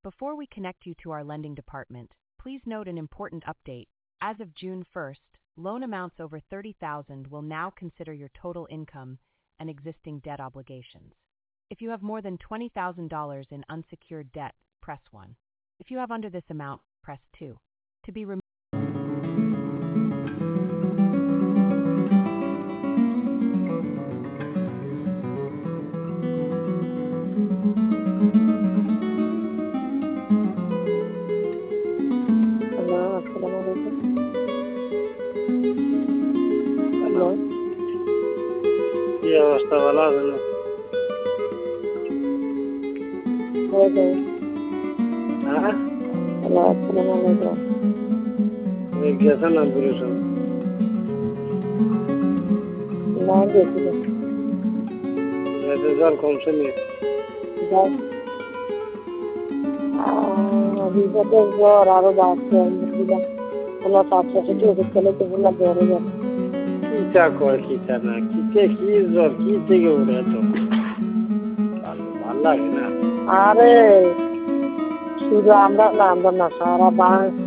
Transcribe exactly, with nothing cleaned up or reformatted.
Before we connect you to our lending department, please note an important update. As of June first, loan amounts over thirty thousand dollars will now consider your total income and existing debt obligations. If you have more than twenty thousand dollars in unsecured debt, press one. If you have under this amount, press two. To be removed. Hello, Assalamualaikum. Hello. কি অবস্থা ভালো আছেন? Hello. হ্যাঁ Hello, Assalamualaikum. গেছেন না বলেছেন না গেছিল এতে জল কমছে নি? বিপদের জ্বর আরো বাড়ছে বুঝলাম ওনার পাঁচশো থেকে ওষুধ খেলে তো বললাম জ্বরে যাবে কিটা কয় কিটা না কিতে কি জ্বর কি থেকে উঠে তো ভাল লাগে না। আরে শুধু আমরা না আমরা না সারা বাংলাদেশ